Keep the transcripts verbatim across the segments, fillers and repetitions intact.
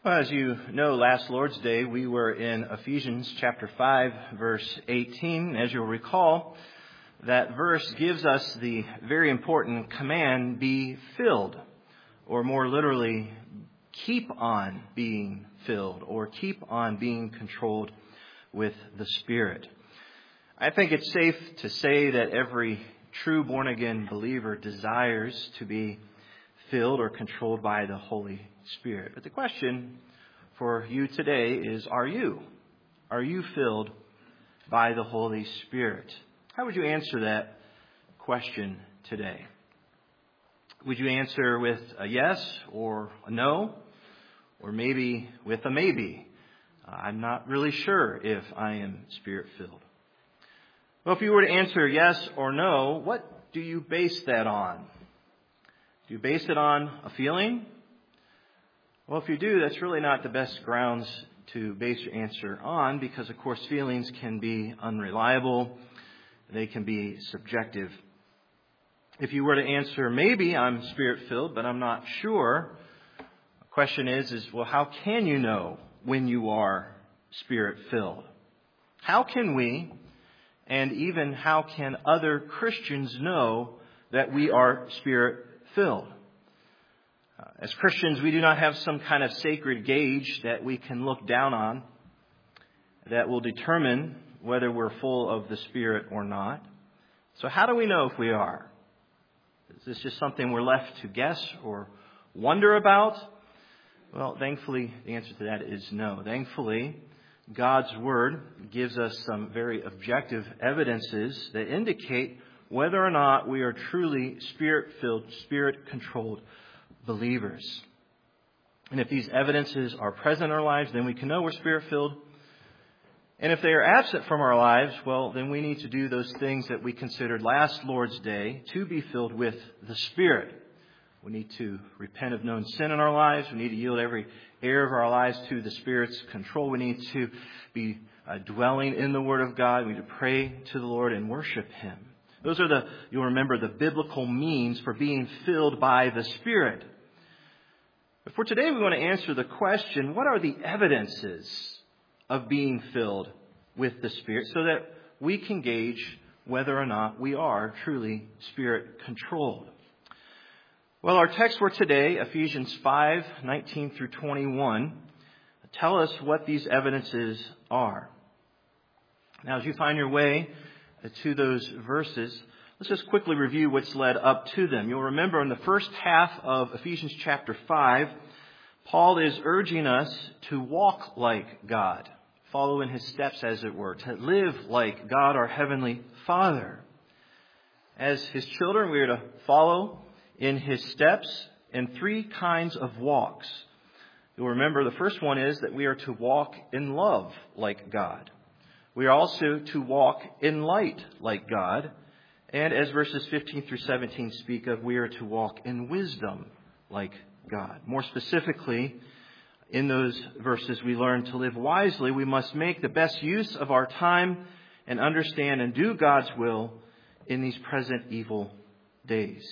Well, as you know, last Lord's Day, we were in Ephesians chapter five, verse eighteen. As you'll recall, that verse gives us the very important command, be filled, or more literally, keep on being filled, or keep on being controlled with the Spirit. I think it's safe to say that every true born-again believer desires to be filled or controlled by the Holy Spirit. But the question for you today is, are you? Are you filled by the Holy Spirit? How would you answer that question today? Would you answer with a yes or a no? Or maybe with a maybe? Uh, I'm not really sure if I am Spirit-filled. Well, if you were to answer yes or no, what do you base that on? Do you base it on a feeling? Well, if you do, that's really not the best grounds to base your answer on because, of course, feelings can be unreliable. They can be subjective. If you were to answer, maybe I'm Spirit-filled, but I'm not sure, the question is, is, well, how can you know when you are Spirit-filled? How can we, and even how can other Christians know that we are Spirit-filled? Uh, as Christians, we do not have some kind of sacred gauge that we can look down on that will determine whether we're full of the Spirit or not. So how do we know if we are? Is this just something we're left to guess or wonder about? Well, thankfully, the answer to that is no. Thankfully, God's Word gives us some very objective evidences that indicate whether or not we are truly Spirit-filled, Spirit-controlled believers. And if these evidences are present in our lives, then we can know we're Spirit-filled. And if they are absent from our lives, well, then we need to do those things that we considered last Lord's Day to be filled with the Spirit. We need to repent of known sin in our lives. We need to yield every area of our lives to the Spirit's control. We need to be uh, dwelling in the Word of God. We need to pray to the Lord and worship Him. Those are the, you'll remember, the biblical means for being filled by the Spirit. But for today, we want to answer the question, what are the evidences of being filled with the Spirit so that we can gauge whether or not we are truly Spirit-controlled? Well, our text for today, Ephesians five, nineteen through twenty-one, tell us what these evidences are. Now, as you find your way to those verses, let's just quickly review what's led up to them. You'll remember in the first half of Ephesians chapter five, Paul is urging us to walk like God, follow in His steps, as it were, to live like God, our Heavenly Father. As His children, we are to follow in His steps in three kinds of walks. You'll remember the first one is that we are to walk in love like God. We are also to walk in light like God. And as verses fifteen through seventeen speak of, we are to walk in wisdom like God. More specifically, in those verses we learn to live wisely. We must make the best use of our time and understand and do God's will in these present evil days.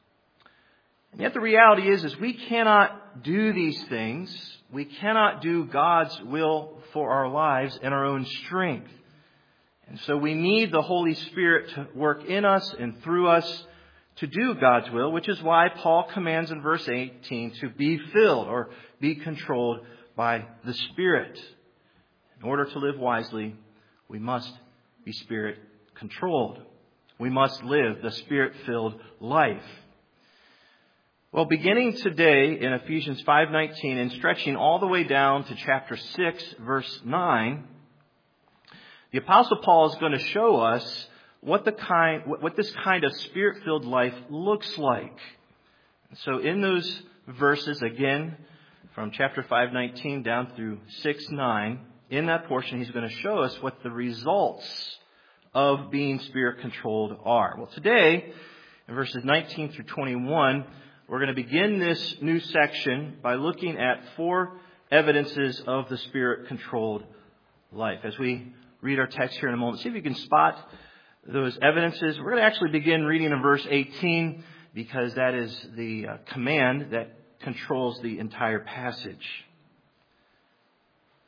And yet the reality is, is we cannot do these things. We cannot do God's will for our lives in our own strength. And so we need the Holy Spirit to work in us and through us to do God's will, which is why Paul commands in verse eighteen to be filled or be controlled by the Spirit. In order to live wisely, we must be Spirit-controlled. We must live the Spirit-filled life. Well, beginning today in Ephesians five nineteen and stretching all the way down to chapter six, verse nine, the Apostle Paul is going to show us what the kind, what this kind of Spirit-filled life looks like. So in those verses, again, from chapter five nineteen down through six nine, in that portion, he's going to show us what the results of being Spirit-controlled are. Well, today, in verses nineteen through twenty-one, we're going to begin this new section by looking at four evidences of the Spirit-controlled life. As we read our text here in a moment, see if you can spot those evidences. We're going to actually begin reading in verse eighteen because that is the uh, command that controls the entire passage.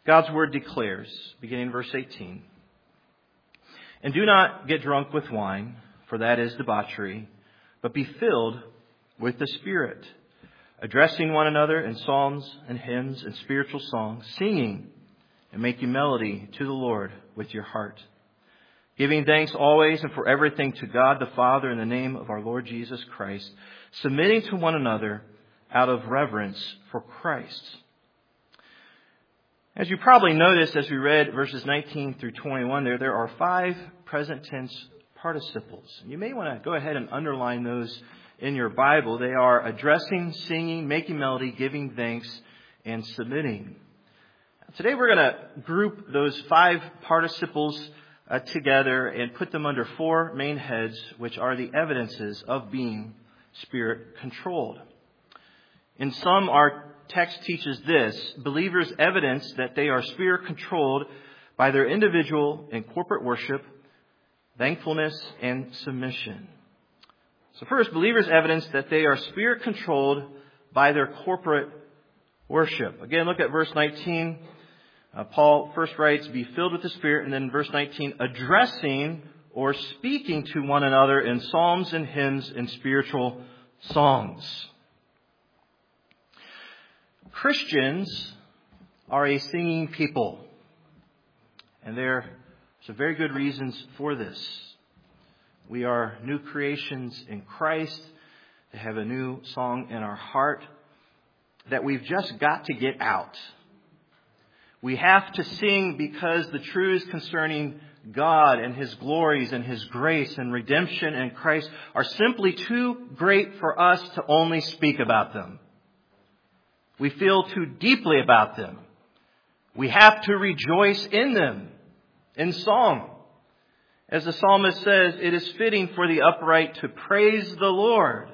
God's Word declares, beginning in verse eighteen, "And do not get drunk with wine, for that is debauchery, but be filled with the Spirit, addressing one another in psalms and hymns and spiritual songs, singing and making melody to the Lord with your heart, giving thanks always and for everything to God the Father in the name of our Lord Jesus Christ, submitting to one another out of reverence for Christ." As you probably noticed as we read verses nineteen through twenty-one there, there are five present tense participles. You may want to go ahead and underline those in your Bible. They are addressing, singing, making melody, giving thanks, and submitting. Today we're going to group those five participles uh, together and put them under four main heads, which are the evidences of being Spirit-controlled. In sum, our text teaches this: believers evidence that they are Spirit-controlled by their individual and corporate worship, thankfulness, and submission. So first, believers evidence that they are Spirit-controlled by their corporate worship. Again, look at verse nineteen. Uh, Paul first writes, "Be filled with the Spirit," and then verse nineteen, addressing or speaking to one another in psalms and hymns and spiritual songs. Christians are a singing people, and there are very good reasons for this. We are new creations in Christ. They have a new song in our heart that we've just got to get out. We have to sing because the truths concerning God and His glories and His grace and redemption in Christ are simply too great for us to only speak about them. We feel too deeply about them. We have to rejoice in them in song. As the psalmist says, it is fitting for the upright to praise the Lord.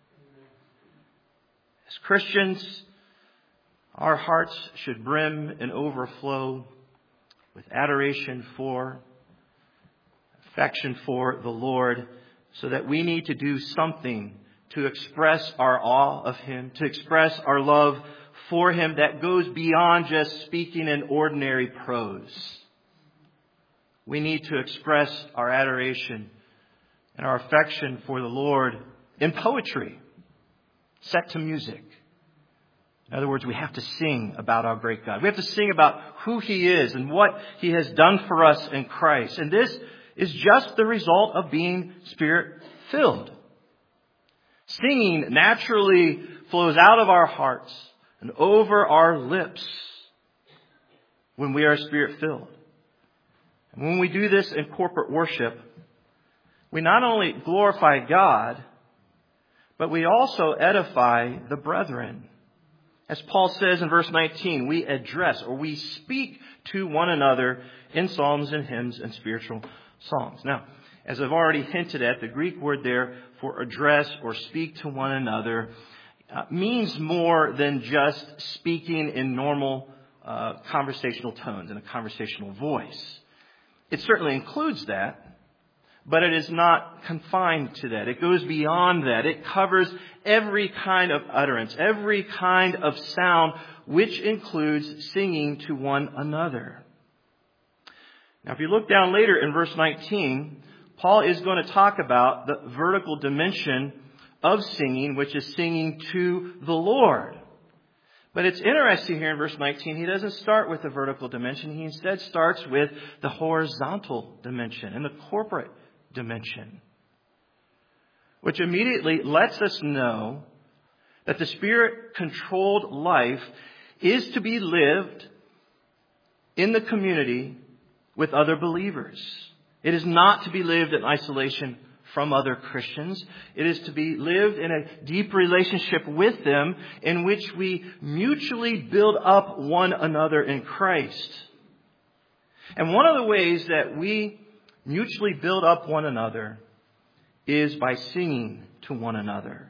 As Christians, our hearts should brim and overflow with adoration for, affection for the Lord, so that we need to do something to express our awe of Him, to express our love for Him that goes beyond just speaking in ordinary prose. We need to express our adoration and our affection for the Lord in poetry, set to music. In other words, we have to sing about our great God. We have to sing about who He is and what He has done for us in Christ. And this is just the result of being Spirit-filled. Singing naturally flows out of our hearts and over our lips when we are Spirit-filled. And when we do this in corporate worship, we not only glorify God, but we also edify the brethren. As Paul says in verse nineteen, we address or we speak to one another in psalms and hymns and spiritual songs. Now, as I've already hinted at, the Greek word there for address or speak to one another uh, means more than just speaking in normal uh, conversational tones, in a conversational voice. It certainly includes that, but it is not confined to that. It goes beyond that. It covers every kind of utterance, every kind of sound, which includes singing to one another. Now, if you look down later in verse nineteen, Paul is going to talk about the vertical dimension of singing, which is singing to the Lord. But it's interesting here in verse nineteen, he doesn't start with the vertical dimension. He instead starts with the horizontal dimension and the corporate dimension, which immediately lets us know that the Spirit-controlled life is to be lived in the community with other believers. It is not to be lived in isolation from other Christians. It is to be lived in a deep relationship with them in which we mutually build up one another in Christ. And one of the ways that we mutually build up one another is by singing to one another.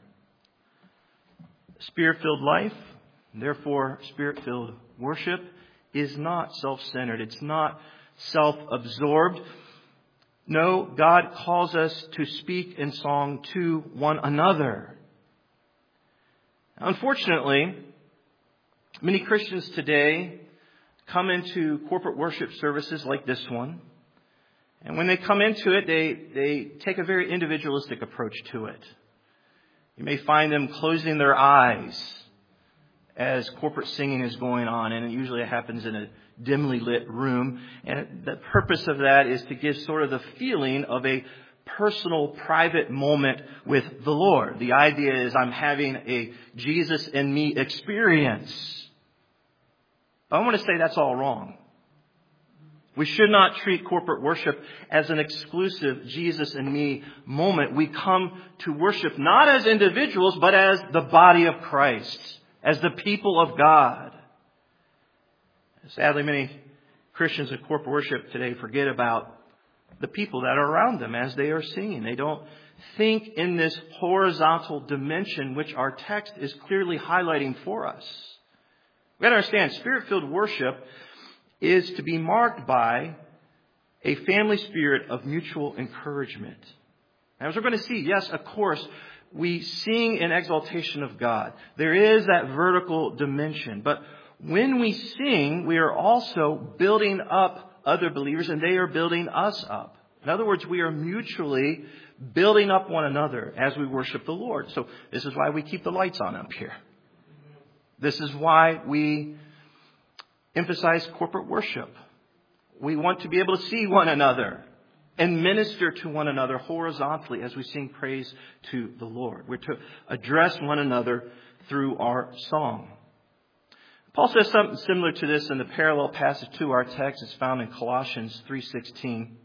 Spirit-filled life, therefore Spirit-filled worship, is not self-centered. It's not self-absorbed. No, God calls us to speak in song to one another. Unfortunately, many Christians today come into corporate worship services like this one. And when they come into it, they, they take a very individualistic approach to it. You may find them closing their eyes as corporate singing is going on, and it usually happens in a dimly lit room. And the purpose of that is to give sort of the feeling of a personal, private moment with the Lord. The idea is I'm having a Jesus and me experience. But I want to say that's all wrong. We should not treat corporate worship as an exclusive Jesus and me moment. We come to worship not as individuals, but as the body of Christ, as the people of God. Sadly, many Christians in corporate worship today forget about the people that are around them as they are singing. They don't think in this horizontal dimension which our text is clearly highlighting for us. We've got to understand, Spirit-filled worship is to be marked by a family spirit of mutual encouragement. And as we're going to see, yes, of course, we sing in exaltation of God. There is that vertical dimension. But when we sing, we are also building up other believers, and they are building us up. In other words, we are mutually building up one another as we worship the Lord. So this is why we keep the lights on up here. This is why we emphasize corporate worship. We want to be able to see one another and minister to one another horizontally as we sing praise to the Lord. We're to address one another through our song. Paul says something similar to this in the parallel passage to our text. It's found in Colossians three sixteen.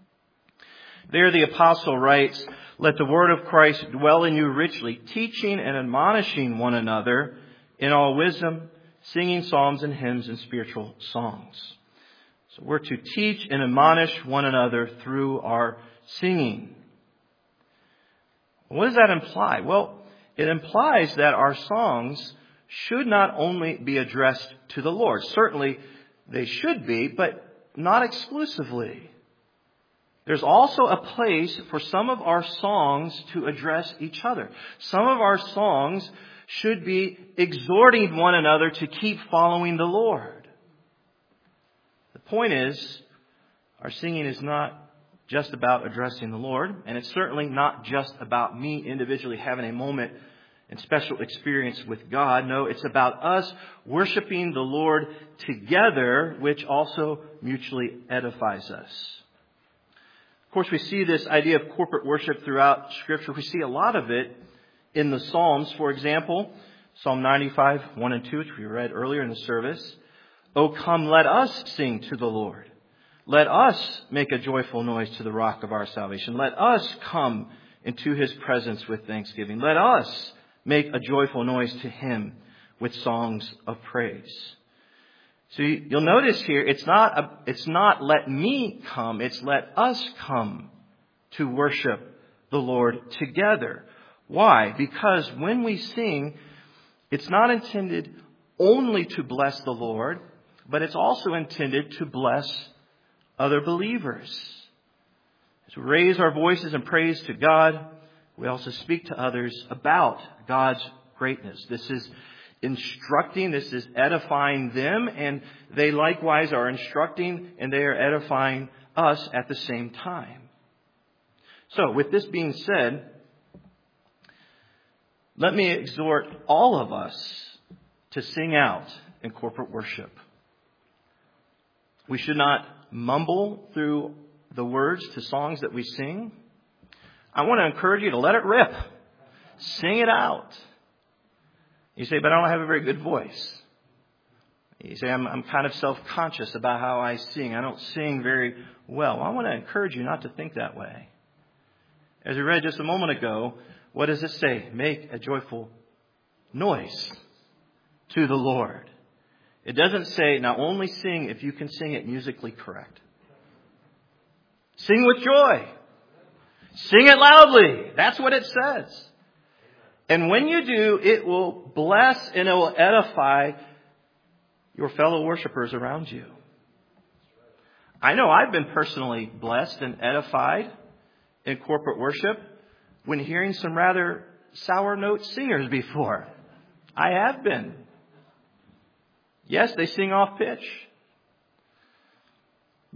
There the apostle writes, "Let the word of Christ dwell in you richly, teaching and admonishing one another in all wisdom, singing psalms and hymns and spiritual songs." So we're to teach and admonish one another through our singing. What does that imply? Well, it implies that our songs should not only be addressed to the Lord. Certainly they should be, but not exclusively. There's also a place for some of our songs to address each other. Some of our songs should be exhorting one another to keep following the Lord. The point is, our singing is not just about addressing the Lord, and it's certainly not just about me individually having a moment and special experience with God. No, it's about us worshiping the Lord together, which also mutually edifies us. Of course, we see this idea of corporate worship throughout Scripture. We see a lot of it in the Psalms. For example, Psalm ninety-five, one and two, which we read earlier in the service. "O come, let us sing to the Lord. Let us make a joyful noise to the rock of our salvation. Let us come into His presence with thanksgiving. Let us make a joyful noise to Him with songs of praise." So you'll notice here, it's not, a, it's not let me come, it's let us come to worship the Lord together. Why? Because when we sing, it's not intended only to bless the Lord, but it's also intended to bless other believers. As we raise our voices in praise to God, we also speak to others about God's greatness. This is instructing, this is edifying them, and they likewise are instructing and they are edifying us at the same time. So, with this being said, let me exhort all of us to sing out in corporate worship. We should not mumble through the words to songs that we sing. I want to encourage you to let it rip. Sing it out. You say, "But I don't have a very good voice." You say, I'm, I'm kind of self-conscious about how I sing. I don't sing very well. Well, I want to encourage you not to think that way. As we read just a moment ago, what does it say? Make a joyful noise to the Lord. It doesn't say, now only sing if you can sing it musically correct. Sing with joy. Sing it loudly. That's what it says. And when you do, it will bless and it will edify your fellow worshipers around you. I know I've been personally blessed and edified in corporate worship when hearing some rather sour note singers before. I have been. Yes, they sing off pitch.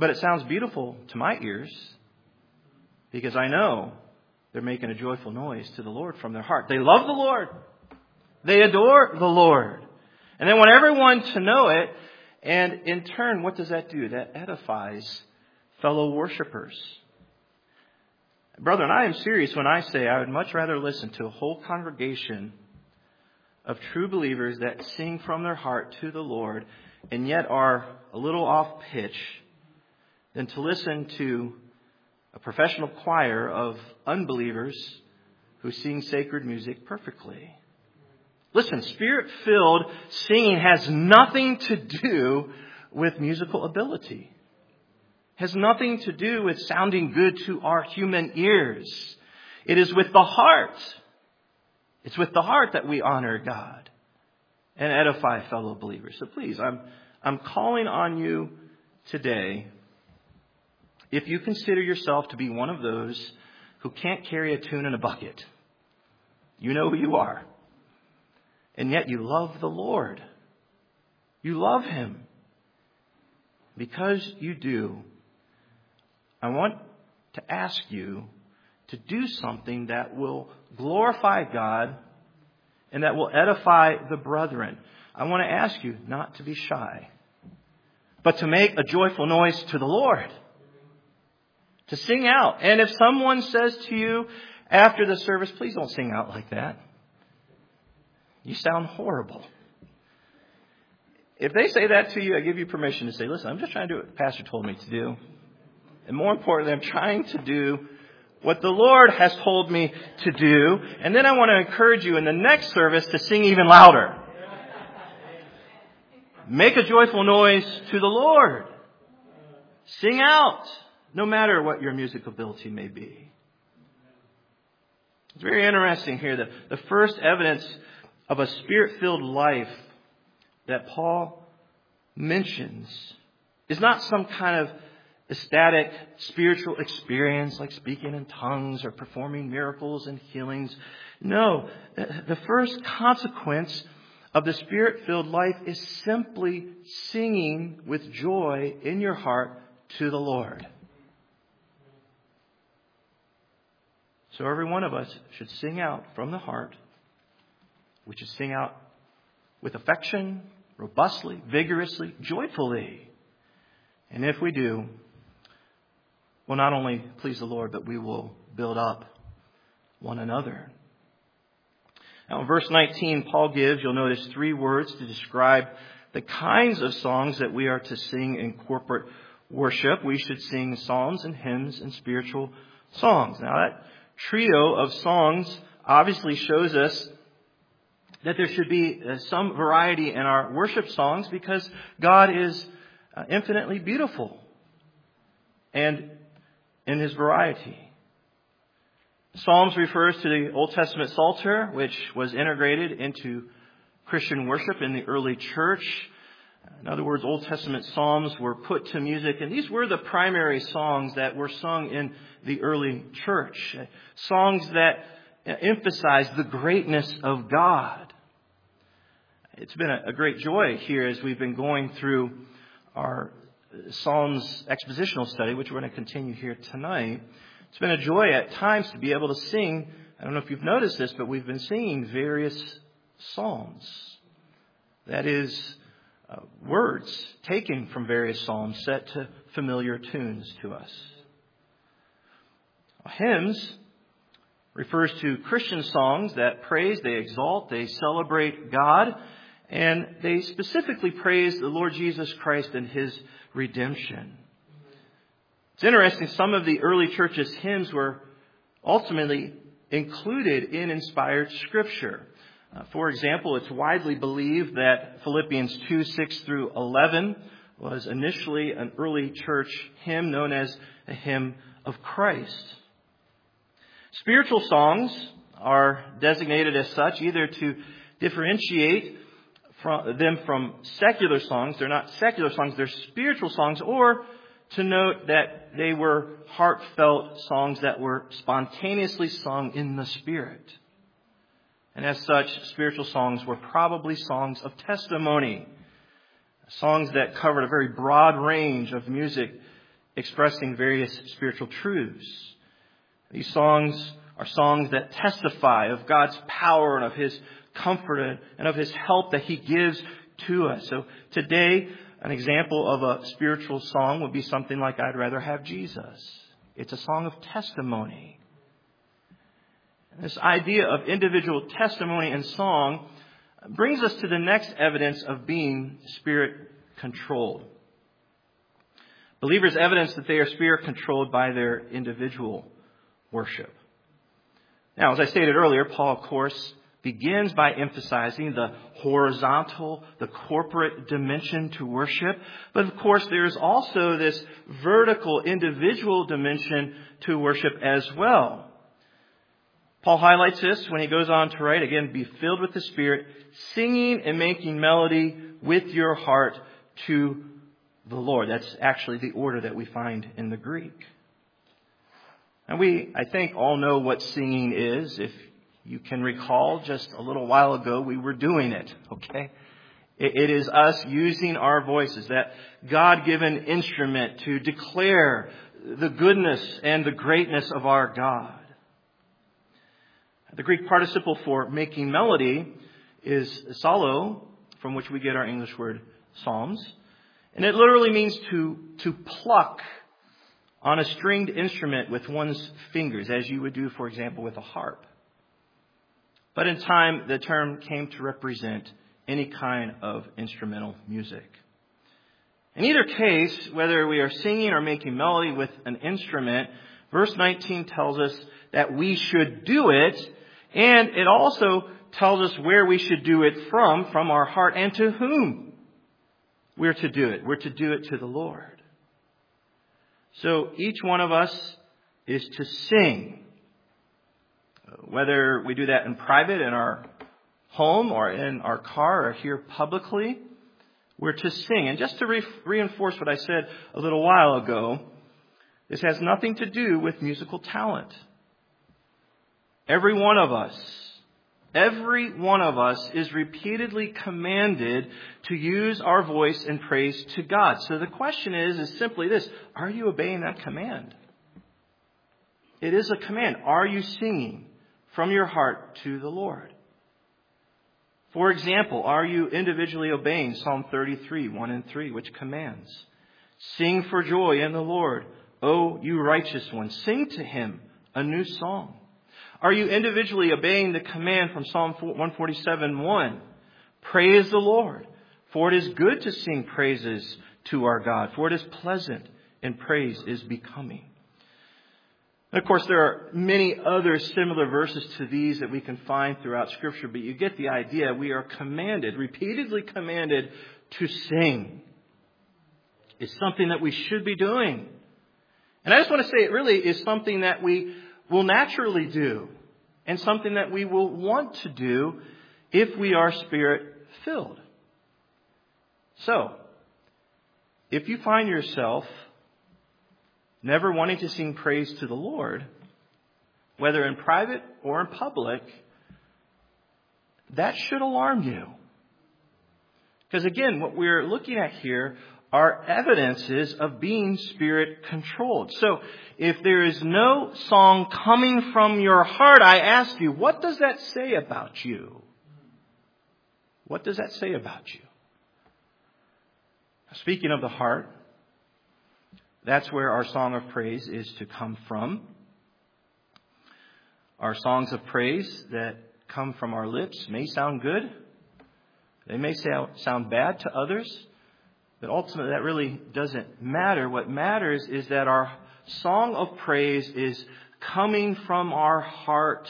But it sounds beautiful to my ears because I know they're making a joyful noise to the Lord from their heart. They love the Lord. They adore the Lord. And they want everyone to know it. And in turn, what does that do? That edifies fellow worshipers. Brethren, I am serious when I say I would much rather listen to a whole congregation of true believers that sing from their heart to the Lord and yet are a little off pitch than to listen to a professional choir of unbelievers who sing sacred music perfectly. Listen, Spirit-filled singing has nothing to do with musical ability. Has nothing to do with sounding good to our human ears. It is with the heart. It's with the heart that we honor God and edify fellow believers. So please, I'm, I'm calling on you today, if you consider yourself to be one of those who can't carry a tune in a bucket. You know who you are. And yet you love the Lord. You love Him. Because you do, I want to ask you to do something that will glorify God and that will edify the brethren. I want to ask you not to be shy, but to make a joyful noise to the Lord. To sing out. And if someone says to you after the service, please don't sing out like that. You sound horrible. If they say that to you, I give you permission to say, listen, I'm just trying to do what the pastor told me to do. And more importantly, I'm trying to do what the Lord has told me to do. And then I want to encourage you in the next service to sing even louder. Make a joyful noise to the Lord. Sing out, no matter what your music ability may be. It's very interesting here that the first evidence of a Spirit-filled life that Paul mentions is not some kind of ecstatic spiritual experience like speaking in tongues or performing miracles and healings. No, the first consequence of the Spirit-filled life is simply singing with joy in your heart to the Lord. So every one of us should sing out from the heart. We should sing out with affection, robustly, vigorously, joyfully. And if we do, we'll not only please the Lord, but we will build up one another. Now in verse nineteen, Paul gives, you'll notice, three words to describe the kinds of songs that we are to sing in corporate worship. We should sing psalms and hymns and spiritual songs. Now that trio of songs obviously shows us that there should be some variety in our worship songs because God is infinitely beautiful and in His variety. Psalms refers to the Old Testament Psalter, which was integrated into Christian worship in the early church. In other words, Old Testament psalms were put to music, and these were the primary songs that were sung in the early church. Songs that emphasize the greatness of God. It's been a great joy here as we've been going through our Psalms expositional study, which we're going to continue here tonight. It's been a joy at times to be able to sing. I don't know if you've noticed this, but we've been singing various psalms. That is, uh, words taken from various psalms set to familiar tunes to us. Hymns refers to Christian songs that praise, they exalt, they celebrate God, and they specifically praise the Lord Jesus Christ and His redemption. It's interesting, some of the early church's hymns were ultimately included in inspired Scripture. Uh, for example, it's widely believed that Philippians two, six through eleven was initially an early church hymn known as a hymn of Christ. Spiritual songs are designated as such either to differentiate from them from secular songs. They're not secular songs, they're spiritual songs, or to note that they were heartfelt songs that were spontaneously sung in the Spirit. And as such, spiritual songs were probably songs of testimony. Songs that covered a very broad range of music expressing various spiritual truths. These songs are songs that testify of God's power and of His comfort and of His help that He gives to us. So today, an example of a spiritual song would be something like I'd Rather Have Jesus. It's a song of testimony. And this idea of individual testimony and song brings us to the next evidence of being Spirit-controlled. Believers evidence that they are Spirit-controlled by their individual worship. Now, as I stated earlier, Paul, of course, begins by emphasizing the horizontal, the corporate dimension to worship. But of course, there is also this vertical, individual dimension to worship as well. Paul highlights this when he goes on to write, again, be filled with the Spirit, singing and making melody with your heart to the Lord. That's actually the order that we find in the Greek. And we, I think, all know what singing is. If you can recall, just a little while ago, we were doing it, okay? It, it is us using our voices, that God-given instrument to declare the goodness and the greatness of our God. The Greek participle for making melody is psallo, from which we get our English word psalms. And it literally means to, to pluck on a stringed instrument with one's fingers, as you would do, for example, with a harp. But in time, the term came to represent any kind of instrumental music. In either case, whether we are singing or making melody with an instrument, verse nineteen tells us that we should do it, and it also tells us where we should do it from, from our heart, and to whom we're to do it. We're to do it to the Lord. So each one of us is to sing. Whether we do that in private, in our home, or in our car, or here publicly, we're to sing. And just to re- reinforce what I said a little while ago, this has nothing to do with musical talent. Every one of us, every one of us is repeatedly commanded to use our voice in praise to God. So the question is, is simply this: are you obeying that command? It is a command. Are you singing from your heart to the Lord? For example, are you individually obeying Psalm thirty-three, one and three, which commands, sing for joy in the Lord, O you righteous ones, sing to Him a new song. Are you individually obeying the command from Psalm one forty-seven, one? Praise the Lord, for it is good to sing praises to our God, for it is pleasant, and praise is becoming. And of course, there are many other similar verses to these that we can find throughout Scripture, but you get the idea. We are commanded, repeatedly commanded, to sing. It's something that we should be doing. And I just want to say it really is something that we will naturally do, and something that we will want to do if we are Spirit-filled. So, if you find yourself never wanting to sing praise to the Lord, whether in private or in public, that should alarm you. Because again, what we're looking at here are evidences of being Spirit-controlled. So, if there is no song coming from your heart, I ask you, what does that say about you? What does that say about you? Speaking of the heart, that's where our song of praise is to come from. Our songs of praise that come from our lips may sound good. They may sound bad to others. But ultimately, that really doesn't matter. What matters is that our song of praise is coming from our heart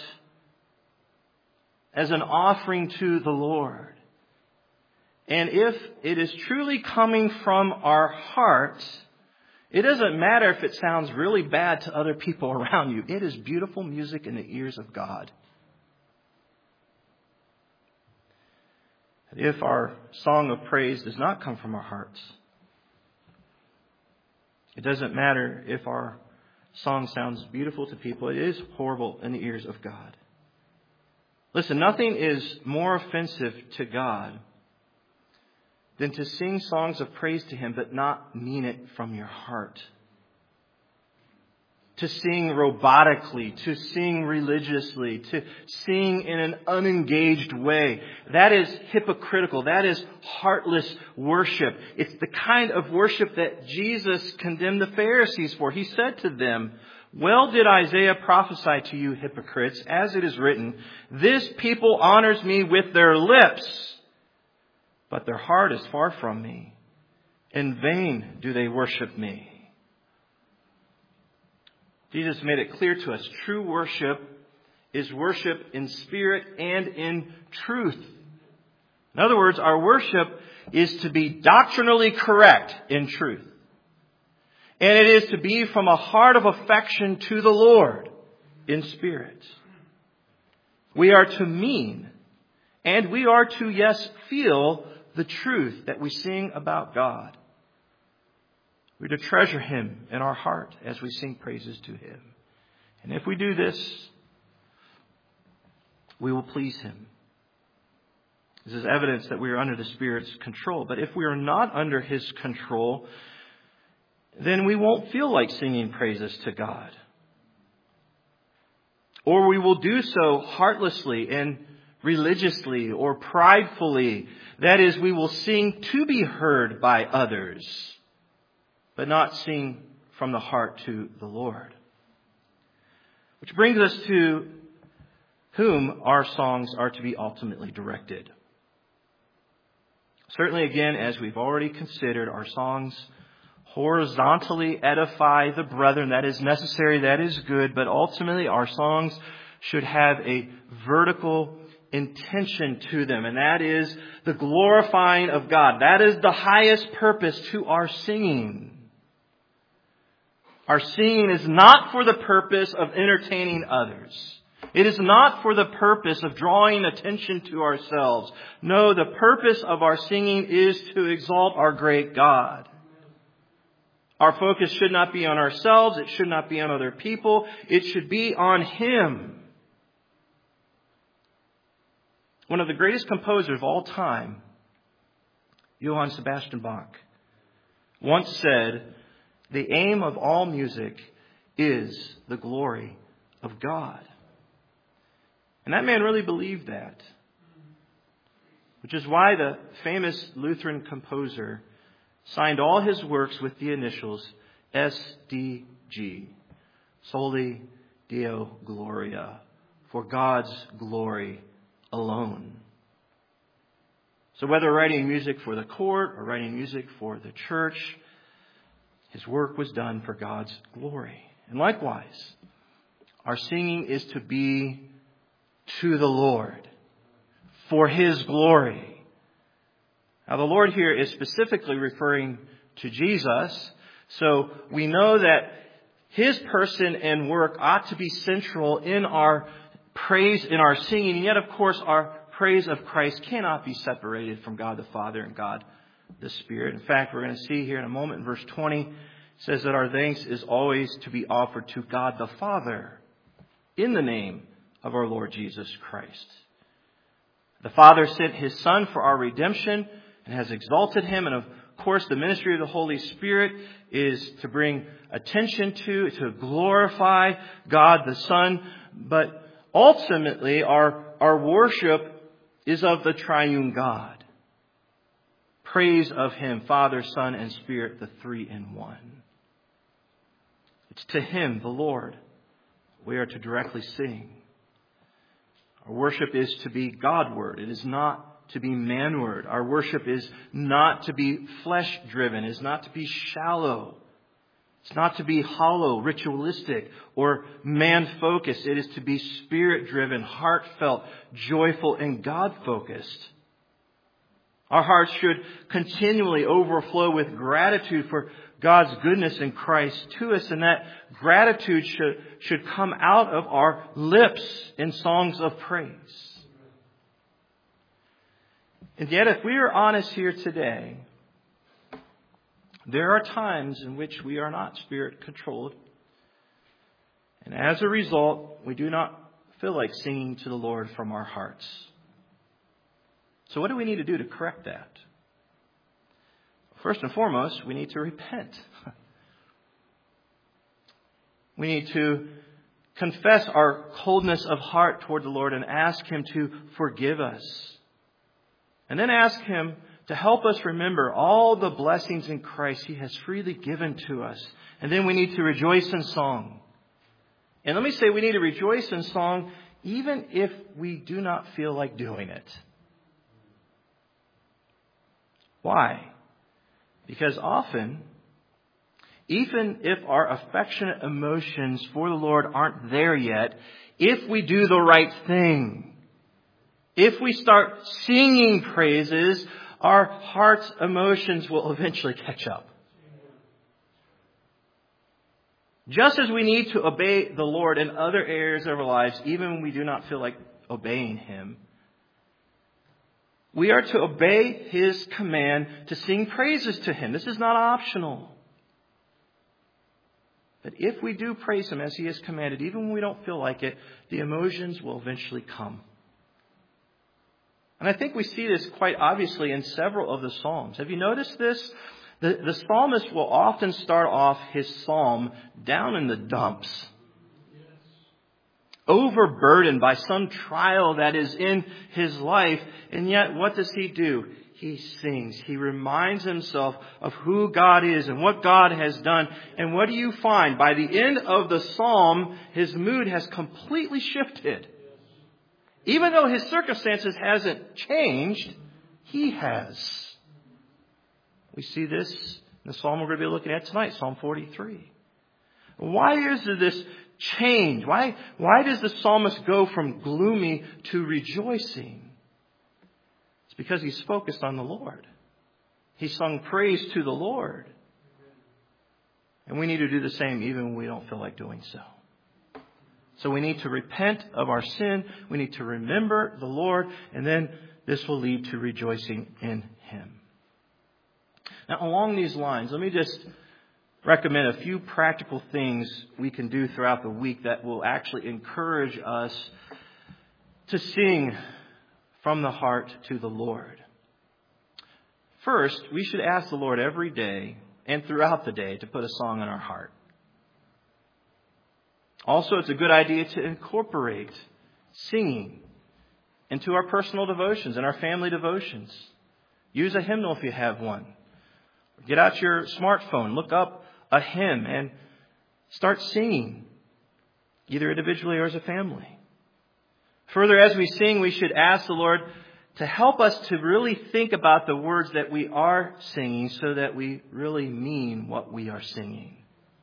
as an offering to the Lord. And if it is truly coming from our heart, it doesn't matter if it sounds really bad to other people around you. It is beautiful music in the ears of God. If our song of praise does not come from our hearts, it doesn't matter if our song sounds beautiful to people. It is horrible in the ears of God. Listen, nothing is more offensive to God than to sing songs of praise to Him but not mean it from your heart. to sing robotically, to sing religiously, to sing in an unengaged way. That is hypocritical. That is heartless worship. It's the kind of worship that Jesus condemned the Pharisees for. He said to them, "Well did Isaiah prophesy to you, hypocrites, as it is written, 'This people honors me with their lips, but their heart is far from me. In vain do they worship me.'" Jesus made it clear to us, true worship is worship in spirit and in truth. In other words, our worship is to be doctrinally correct in truth. And it is to be from a heart of affection to the Lord in spirit. We are to mean, and we are to, yes, feel the truth that we sing about God. We're to treasure Him in our heart as we sing praises to Him. And if we do this, we will please Him. This is evidence that we are under the Spirit's control. But if we are not under His control, then we won't feel like singing praises to God. Or we will do so heartlessly and religiously or pridefully. That is, we will sing to be heard by others, but not sing from the heart to the Lord. Which brings us to whom our songs are to be ultimately directed. Certainly, again, as we've already considered, our songs horizontally edify the brethren. That is necessary, that is good, but ultimately our songs should have a vertical intention to them, and that is the glorifying of God. That is the highest purpose to our singing. Our singing is not for the purpose of entertaining others. It is not for the purpose of drawing attention to ourselves. No, the purpose of our singing is to exalt our great God. Our focus should not be on ourselves. It should not be on other people. It should be on Him. One of the greatest composers of all time, Johann Sebastian Bach, once said, "The aim of all music is the glory of God." And that man really believed that. Which is why the famous Lutheran composer signed all his works with the initials S D G, Soli Deo Gloria, for God's glory alone. So whether writing music for the court or writing music for the church, his work was done for God's glory. And likewise, our singing is to be to the Lord, for His glory. Now, the Lord here is specifically referring to Jesus, so we know that His person and work ought to be central in our praise, in our singing. And yet, of course, our praise of Christ cannot be separated from God the Father and God the Spirit. In fact, we're going to see here in a moment in verse twenty, it says that our thanks is always to be offered to God the Father in the name of our Lord Jesus Christ. The Father sent His Son for our redemption and has exalted Him. And of course, the ministry of the Holy Spirit is to bring attention to, to glorify God the Son. But ultimately, our, our worship is of the triune God. Praise of Him, Father, Son, and Spirit, the three in one. It's to Him, the Lord, we are to directly sing. Our worship is to be Godward. It is not to be manward. Our worship is not to be flesh-driven. It is not to be shallow. It's not to be hollow, ritualistic, or man-focused. It is to be spirit-driven, heartfelt, joyful, and God-focused. Our hearts should continually overflow with gratitude for God's goodness in Christ to us, and that gratitude should, should come out of our lips in songs of praise. And yet, if we are honest here today, there are times in which we are not Spirit-controlled, and as a result, we do not feel like singing to the Lord from our hearts. So what do we need to do to correct that? First and foremost, we need to repent. We need to confess our coldness of heart toward the Lord and ask Him to forgive us. And then ask Him to help us remember all the blessings in Christ He has freely given to us. And then we need to rejoice in song. And let me say, we need to rejoice in song even if we do not feel like doing it. Why? Because often, even if our affectionate emotions for the Lord aren't there yet, if we do the right thing, if we start singing praises, our heart's emotions will eventually catch up. Just as we need to obey the Lord in other areas of our lives, even when we do not feel like obeying Him, we are to obey His command to sing praises to Him. This is not optional. But if we do praise Him as He has commanded, even when we don't feel like it, the emotions will eventually come. And I think we see this quite obviously in several of the Psalms. Have you noticed this? The, the psalmist will often start off his psalm down in the dumps. Overburdened by some trial that is in his life. And yet, what does he do? He sings. He reminds himself of who God is and what God has done. And what do you find? By the end of the psalm, his mood has completely shifted. Even though his circumstances hasn't changed, he has. We see this in the psalm we're going to be looking at tonight, Psalm forty-three. Why is there this change? Why, why does the psalmist go from gloomy to rejoicing? It's because he's focused on the Lord. He sung praise to the Lord. And we need to do the same even when we don't feel like doing so. So we need to repent of our sin. We need to remember the Lord. And then this will lead to rejoicing in Him. Now, along these lines, let me just recommend a few practical things we can do throughout the week that will actually encourage us to sing from the heart to the Lord. First, we should ask the Lord every day and throughout the day to put a song in our heart. Also, it's a good idea to incorporate singing into our personal devotions and our family devotions. Use a hymnal if you have one. Get out your smartphone, look up a hymn, and start singing, either individually or as a family. Further, as we sing, we should ask the Lord to help us to really think about the words that we are singing so that we really mean what we are singing.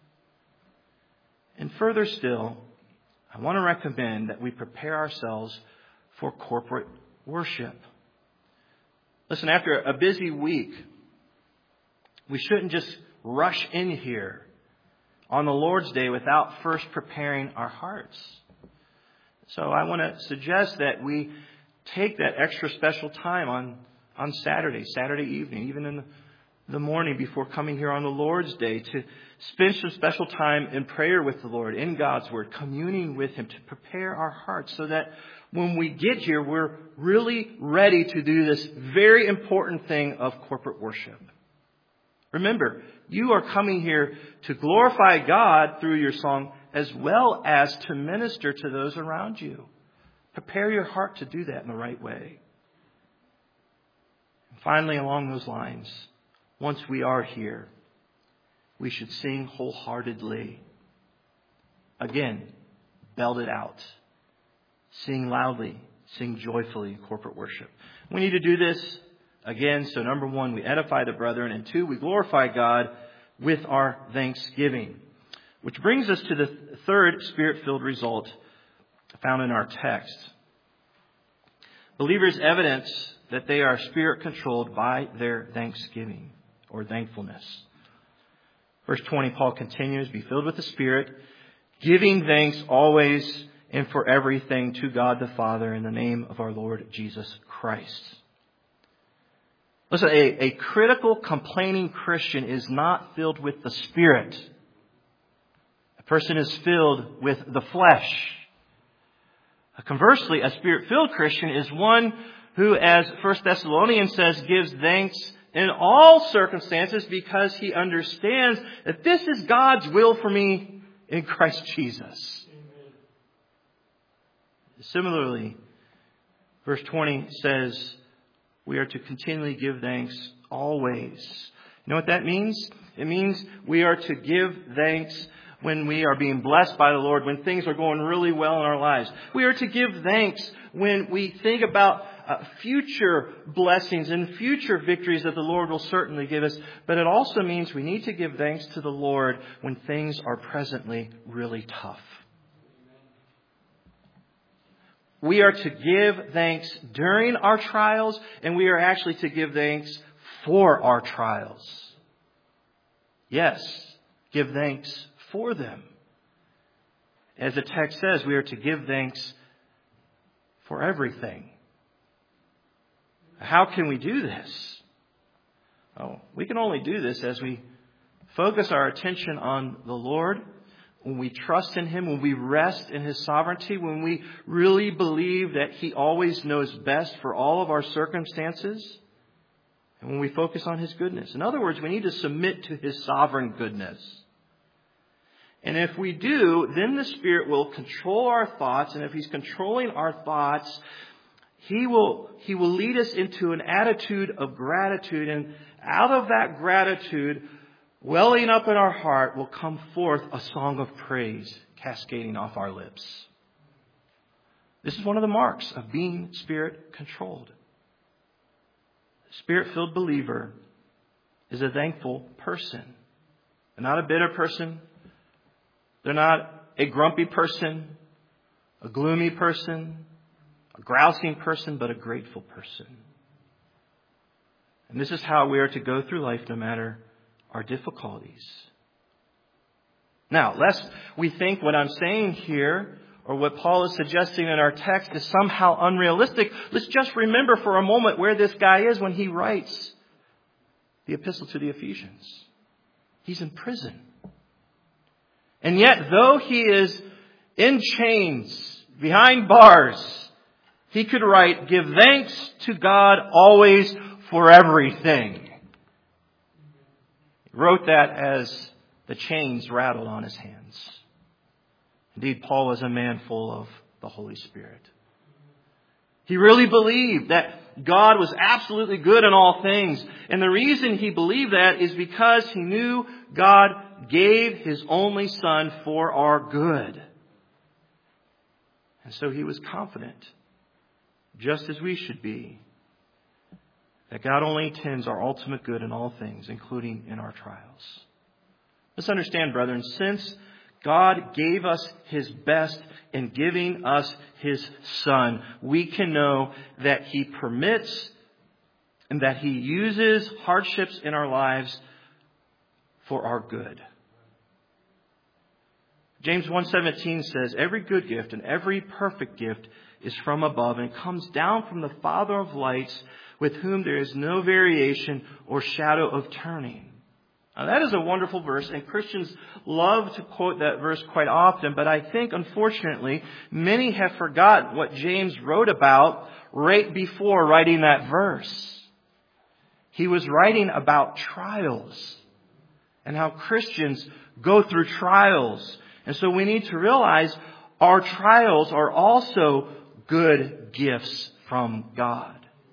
And further still, I want to recommend that we prepare ourselves for corporate worship. Listen, after a busy week, we shouldn't just rush in here on the Lord's Day without first preparing our hearts. So I want to suggest that we take that extra special time on, on Saturday, Saturday evening, even in the, the morning before coming here on the Lord's Day, to spend some special time in prayer with the Lord, in God's Word, communing with Him, to prepare our hearts so that when we get here, we're really ready to do this very important thing of corporate worship. Remember, you are coming here to glorify God through your song as well as to minister to those around you. Prepare your heart to do that in the right way. And finally, along those lines, once we are here, we should sing wholeheartedly. Again, belt it out. Sing loudly. Sing joyfully in corporate worship. We need to do this again. So number one, we edify the brethren. And two, we glorify God with our thanksgiving. Which brings us to the third Spirit-filled result found in our text. Believers evidence that they are Spirit-controlled by their thanksgiving or thankfulness. Verse twenty, Paul continues, be filled with the Spirit, giving thanks always and for everything to God the Father in the name of our Lord Jesus Christ. Listen, a, a critical, complaining Christian is not filled with the Spirit. A person is filled with the flesh. Conversely, a Spirit-filled Christian is one who, as First Thessalonians says, gives thanks in all circumstances because he understands that this is God's will for me in Christ Jesus. Amen. Similarly, verse twenty says, we are to continually give thanks always. You know what that means? It means we are to give thanks when we are being blessed by the Lord, when things are going really well in our lives. We are to give thanks when we think about uh, future blessings and future victories that the Lord will certainly give us. But it also means we need to give thanks to the Lord when things are presently really tough. We are to give thanks during our trials, and we are actually to give thanks for our trials. Yes, give thanks for them. As the text says, we are to give thanks for everything. How can we do this? Oh, we can only do this as we focus our attention on the Lord, when we trust in Him, when we rest in His sovereignty, when we really believe that He always knows best for all of our circumstances, and when we focus on His goodness. In other words, we need to submit to His sovereign goodness. And if we do, then the Spirit will control our thoughts. And if He's controlling our thoughts, He will, He will lead us into an attitude of gratitude. And out of that gratitude, welling up in our heart, will come forth a song of praise cascading off our lips. This is one of the marks of being Spirit controlled. A Spirit-filled believer is a thankful person. They're not a bitter person. They're not a grumpy person, a gloomy person, a grousing person, but a grateful person. And this is how we are to go through life no matter our difficulties. Now, lest we think what I'm saying here or what Paul is suggesting in our text is somehow unrealistic, let's just remember for a moment where this guy is when he writes the epistle to the Ephesians. He's in prison. And yet, though he is in chains, behind bars, he could write, give thanks to God always for everything. He wrote that as the chains rattled on his hands. Indeed, Paul was a man full of the Holy Spirit. He really believed that God was absolutely good in all things. And the reason he believed that is because he knew God gave His only Son for our good. And so he was confident, just as we should be, that God only intends our ultimate good in all things, including in our trials. Let's understand, brethren, since God gave us His best in giving us His Son, we can know that He permits and that He uses hardships in our lives for our good. James one seventeen says, every good gift and every perfect gift is from above and comes down from the Father of lights, with whom there is no variation or shadow of turning. Now, that is a wonderful verse, and Christians love to quote that verse quite often, but I think, unfortunately, many have forgotten what James wrote about right before writing that verse. He was writing about trials and how Christians go through trials. And so we need to realize our trials are also good gifts from God.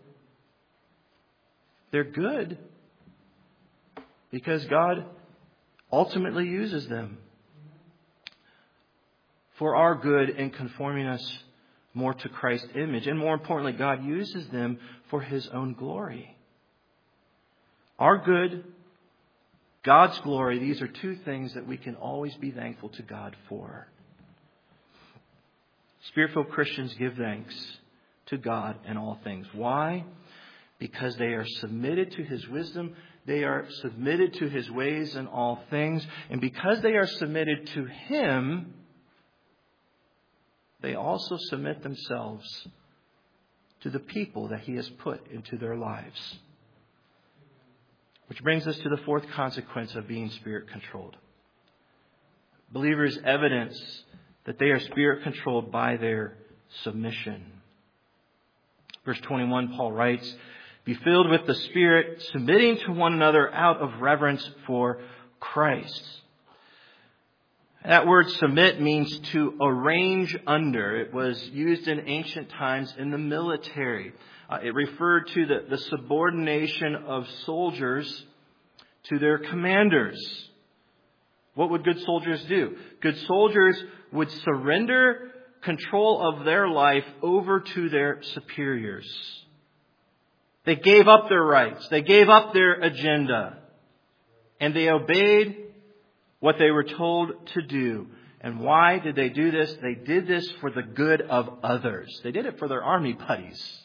They're good because God ultimately uses them for our good in conforming us more to Christ's image. And more importantly, God uses them for His own glory. Our good, God's glory, these are two things that we can always be thankful to God for. Spirit-filled Christians give thanks to God in all things. Why? Because they are submitted to His wisdom. They are submitted to His ways in all things. And because they are submitted to Him, they also submit themselves to the people that He has put into their lives. Which brings us to the fourth consequence of being Spirit-controlled. Believers evidence that they are Spirit-controlled by their submission. Verse twenty-one, Paul writes, be filled with the Spirit, submitting to one another out of reverence for Christ. That word submit means to arrange under. It was used in ancient times in the military. Uh, it referred to the, the subordination of soldiers to their commanders. What would good soldiers do? Good soldiers would surrender control of their life over to their superiors. They gave up their rights. They gave up their agenda. And they obeyed what they were told to do. And why did they do this? They did this for the good of others. They did it for their army buddies.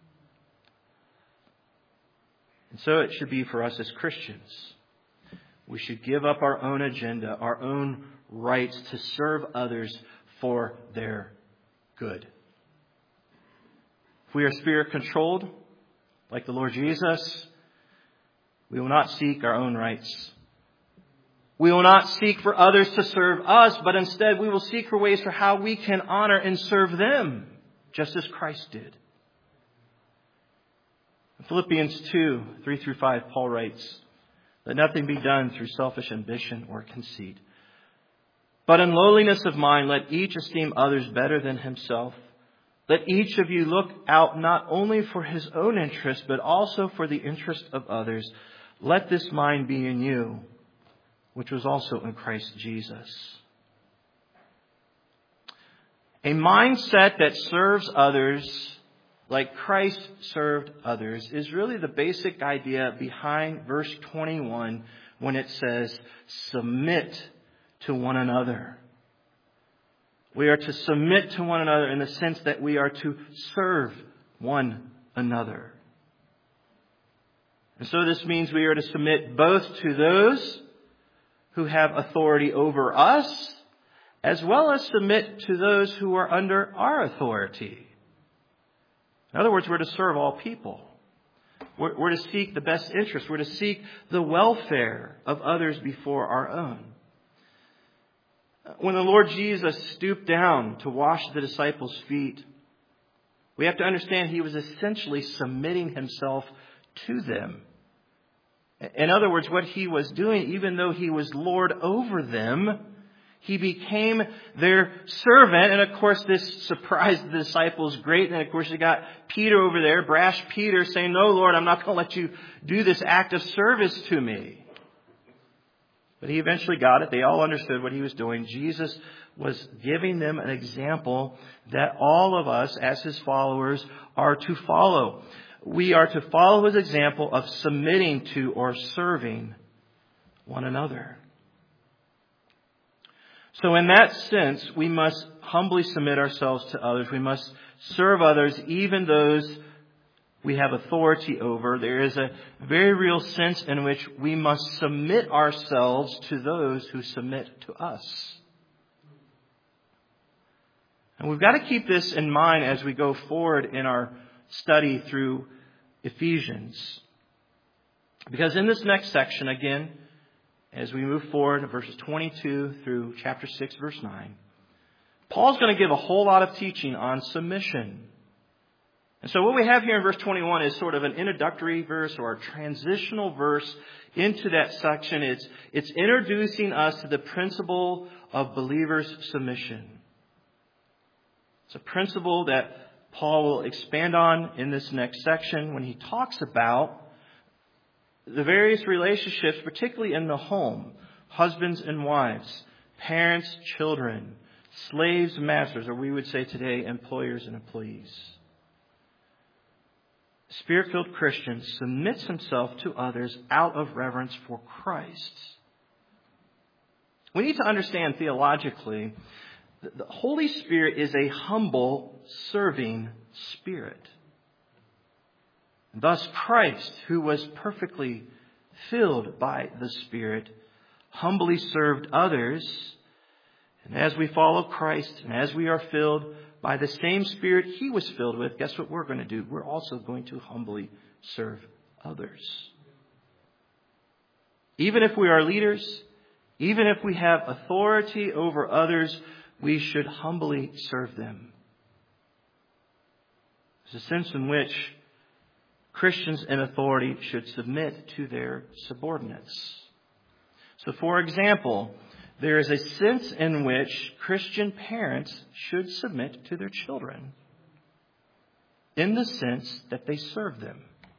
And so it should be for us as Christians. We should give up our own agenda, our own rights to serve others for their good. If we are spirit controlled, like the Lord Jesus, we will not seek our own rights. We will not seek for others to serve us, but instead we will seek for ways for how we can honor and serve them, just as Christ did. In Philippians two, three through five, Paul writes, "Let nothing be done through selfish ambition or conceit, but in lowliness of mind let each esteem others better than himself. Let each of you look out not only for his own interest, but also for the interest of others. Let this mind be in you, which was also in Christ Jesus." A mindset that serves others like Christ served others is really the basic idea behind verse twenty-one when it says, "Submit to one another." We are to submit to one another in the sense that we are to serve one another. And so this means we are to submit both to those who have authority over us, as well as submit to those who are under our authority. In other words, we're to serve all people. We're, we're to seek the best interest. We're to seek the welfare of others before our own. When the Lord Jesus stooped down to wash the disciples' feet, we have to understand he was essentially submitting himself to them. In other words, what he was doing, even though he was Lord over them, he became their servant. And of course, this surprised the disciples great. And of course, you got Peter over there, brash Peter, saying, "No, Lord, I'm not going to let you do this act of service to me." But he eventually got it. They all understood what he was doing. Jesus was giving them an example that all of us, as his followers, are to follow. We are to follow his example of submitting to or serving one another. So in that sense, we must humbly submit ourselves to others. We must serve others, even those we have authority over. There is a very real sense in which we must submit ourselves to those who submit to us. And we've got to keep this in mind as we go forward in our study through Ephesians. Because in this next section, again, as we move forward, verses twenty-two through chapter six, verse nine, Paul's going to give a whole lot of teaching on submission. And so what we have here in verse twenty-one is sort of an introductory verse or a transitional verse into that section. It's, it's introducing us to the principle of believers' submission. It's a principle that Paul will expand on in this next section when he talks about the various relationships, particularly in the home, husbands and wives, parents, children, slaves, masters, or we would say today, employers and employees. Spirit-filled Christian submits himself to others out of reverence for Christ. We need to understand theologically that the Holy Spirit is a humble, serving spirit. Thus Christ, who was perfectly filled by the Spirit, humbly served others. And as we follow Christ and as we are filled by the same Spirit he was filled with, guess what we're going to do? We're also going to humbly serve others. Even if we are leaders, even if we have authority over others, we should humbly serve them. There's a sense in which Christians in authority should submit to their subordinates. So, for example, there is a sense in which Christian parents should submit to their children, in the sense that they serve them.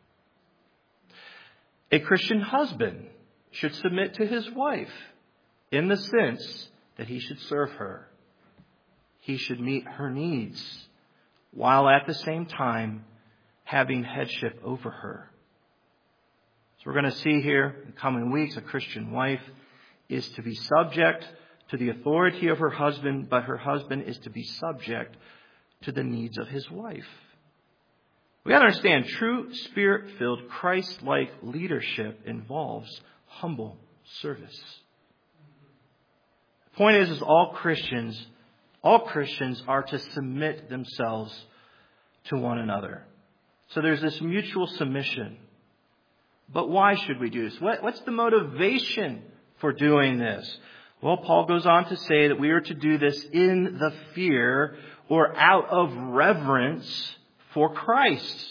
A Christian husband should submit to his wife, in the sense that he should serve her. He should meet her needs, while at the same time having headship over her. So we're going to see here in the coming weeks, a Christian wife is to be subject to the authority of her husband, but her husband is to be subject to the needs of his wife. We got to understand, true Spirit-filled, Christ-like leadership involves humble service. The point is, is all Christians, all Christians are to submit themselves to one another. So there's this mutual submission. But why should we do this? What, what's the motivation for doing this? Well, Paul goes on to say that we are to do this in the fear or out of reverence for Christ.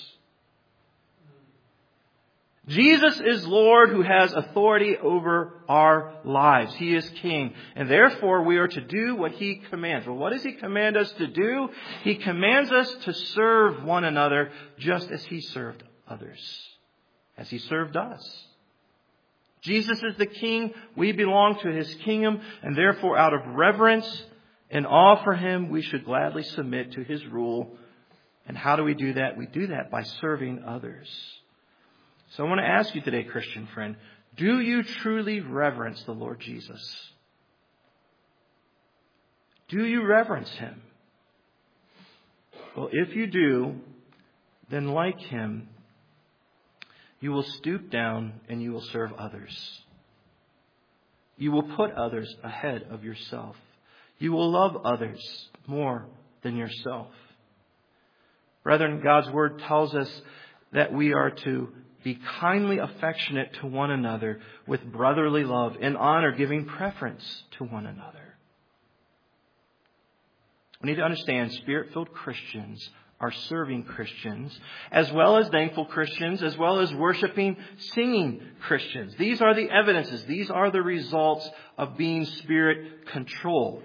Jesus is Lord who has authority over our lives. He is King. And therefore we are to do what He commands. Well, what does He command us to do? He commands us to serve one another just as He served others. As He served us. Jesus is the King. We belong to His kingdom. And therefore out of reverence and awe for Him, we should gladly submit to His rule. And how do we do that? We do that by serving others. So I want to ask you today, Christian friend, do you truly reverence the Lord Jesus? Do you reverence Him? Well, if you do, then like Him, you will stoop down and you will serve others. You will put others ahead of yourself. You will love others more than yourself. Brethren, God's Word tells us that we are to be kindly affectionate to one another with brotherly love, in honor, giving preference to one another. We need to understand Spirit-filled Christians are serving Christians, as well as thankful Christians, as well as worshiping, singing Christians. These are the evidences. These are the results of being Spirit-controlled.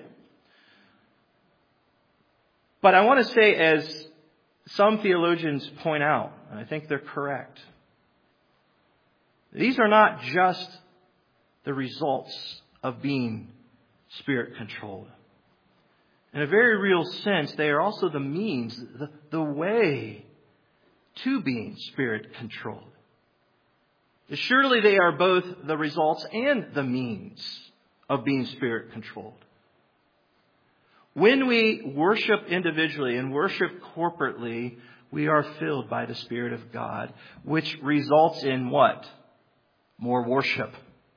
But I want to say, as some theologians point out, and I think they're correct, these are not just the results of being Spirit-controlled. In a very real sense, they are also the means, the, the way to being Spirit-controlled. Surely they are both the results and the means of being Spirit-controlled. When we worship individually and worship corporately, we are filled by the Spirit of God, which results in what? More worship.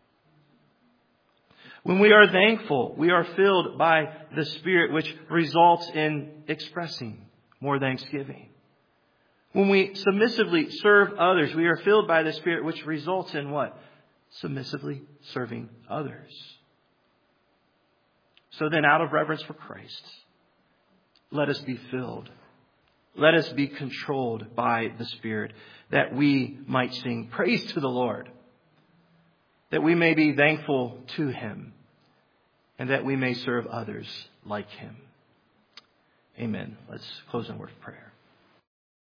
When we are thankful, we are filled by the Spirit, which results in expressing more thanksgiving. When we submissively serve others, we are filled by the Spirit, which results in what? Submissively serving others. So then, out of reverence for Christ, let us be filled. Let us be controlled by the Spirit, that we might sing praise to the Lord, that we may be thankful to Him, and that we may serve others like Him. Amen. Let's close in a word of prayer.